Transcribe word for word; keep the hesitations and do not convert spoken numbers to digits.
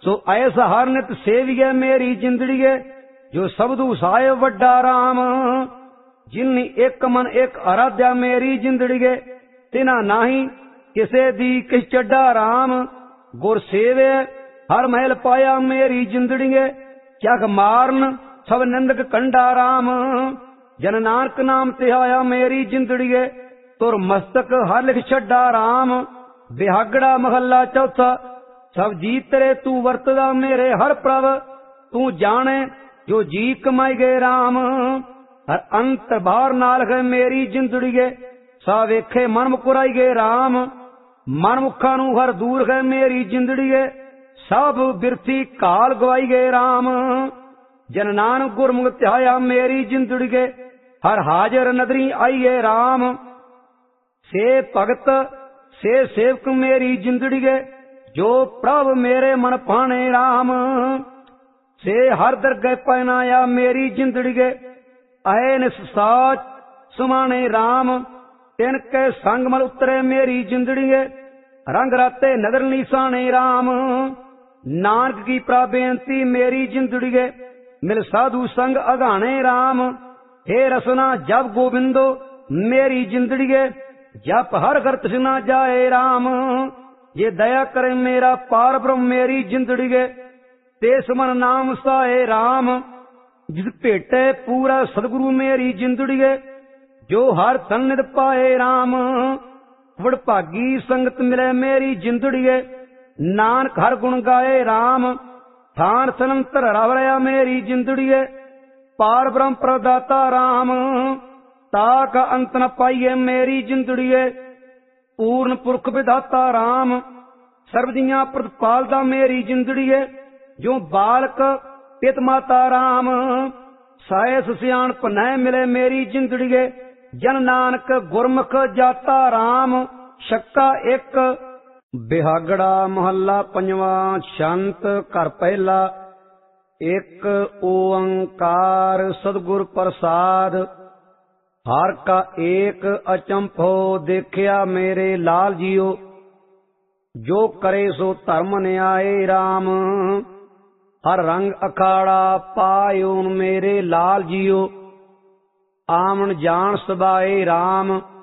सो ऐसा हर नित सेविए मेरी जिंदड़ीए, जो सबदू साए वड्डा राम। जिन्नी एक मन एक आराध्या मेरी जिंदड़ीए, तिना नाही किसे दी किस चड्डा राम। गुर सेवे हर महल पाया मेरी जिंदड़ीए, क्या मारन सब निंदक कंडा राम। जन नानक नाम ते आया मेरी जिंदड़ीए, तुर मस्तक हर लिख छड्डा राम। बिहागड़ा महला चौथा, सब जी तेरे तू वरतदा मेरे हर प्रभ। तू जाने जो जी कमाई गए राम। हर अंत बाहर नाल है मेरी जिंदड़ीए, सा वेखे मन मुकुराई गए राम। मन मुखा नू हर दूर है मेरी जिंदड़ीए, सब बिरथी काल गवाई गए राम। जन नानक गुरमुख ध्याया मेरी जिंदड़ीए, हर हाजर नदरी आईए राम। से भगत से सेवक मेरी जिंदड़ीए, जो प्रभ मेरे मन पाने राम। से हर दरगह पहनाया मेरी जिंदड़ीए, आए निस साच सुमाने राम। तिनके संग मल उतरे मेरी जिंदड़ीए, रंग राते नगर निशाने राम। नानक की प्राबेंती मेरी जिंदड़ीए, मिल साधु संग अगाने राम। हे रसना जब गोविंदो मेरी जिंदड़ीए, जप हर घर तृष्णा जाए राम। ये दया करे मेरा पार ब्रह्म मेरी जिंदड़ीए, तेस मन नाम साए राम। जिस भेटे पूरा सदगुरु मेरी जिंदड़ीए, जो हर सन्निध पाए राम। वडभागी संगत मिले मेरी जिंदड़ीए, नानक हर गुण गाए राम। थान सनंतर रवरया मेरी जिंदड़ीए, पार ब्रह्म प्रदाता राम। ताक अंत न पाइए मेरी जिंदड़ीए, पूर्ण पुरख विधाता राम। सर्वजियां प्रतिपालदा मेरी जिंदड़ीए, जो बालक पित माता राम। सायस सियाणप न मिले मेरी जिंदड़ीए, जन नानक गुरमुख जाता राम। शक्का एक। बिहागड़ा महला पंजवा। छंत घर पहला। एक ओंकार सतगुर प्रसाद। हर का एक अचंभो देखिया मेरे लाल जियो, जो करे सो धर्म न्याय राम। हर रंग अखाड़ा पायो मेरे लाल जियो, आमन जान सबाए राम।